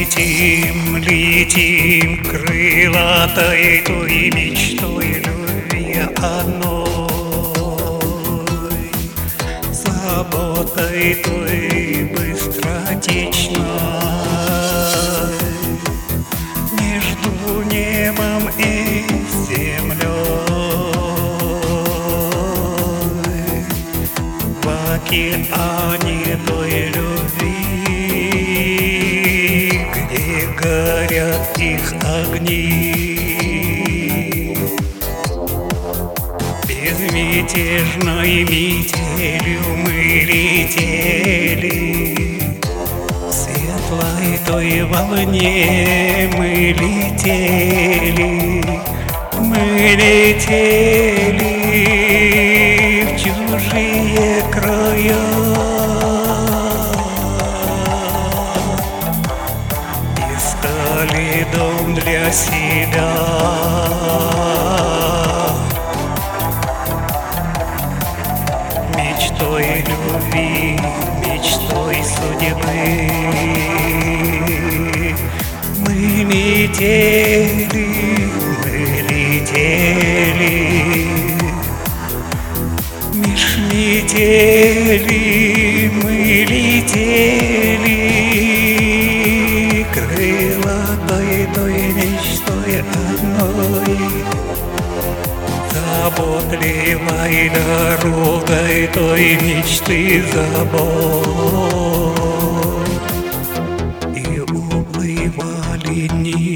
летим, летим крылатой той мечтой любви одной, заботой той быстротечной. Между небом и землей в океане той любви, где горят их огни. Безмятежной метелью мы летели, в светлой той волне мы летели, мы летели в чужие края. Искали дом для себя, мечтой любви, мечтой судьбы. Мы летели, меж метели мы летели, крылатой той мечтой одной, заботливой дорогой той мечты забот. И уплывали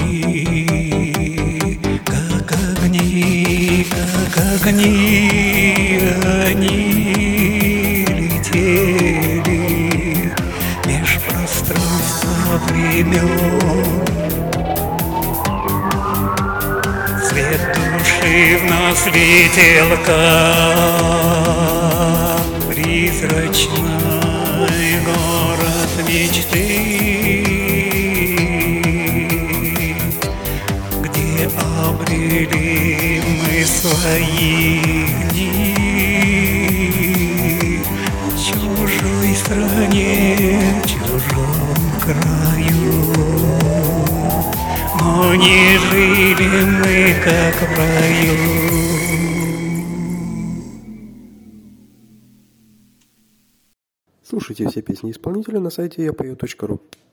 дни, как огни, они летели меж пространства времен. Свет души в нас летел, как призрачный город мечты, где обрели мы свои дни в чужой стране, в чужом краю. Но не жили мы, как в раю. Слушайте все песни исполнителя на сайте yapою.ru.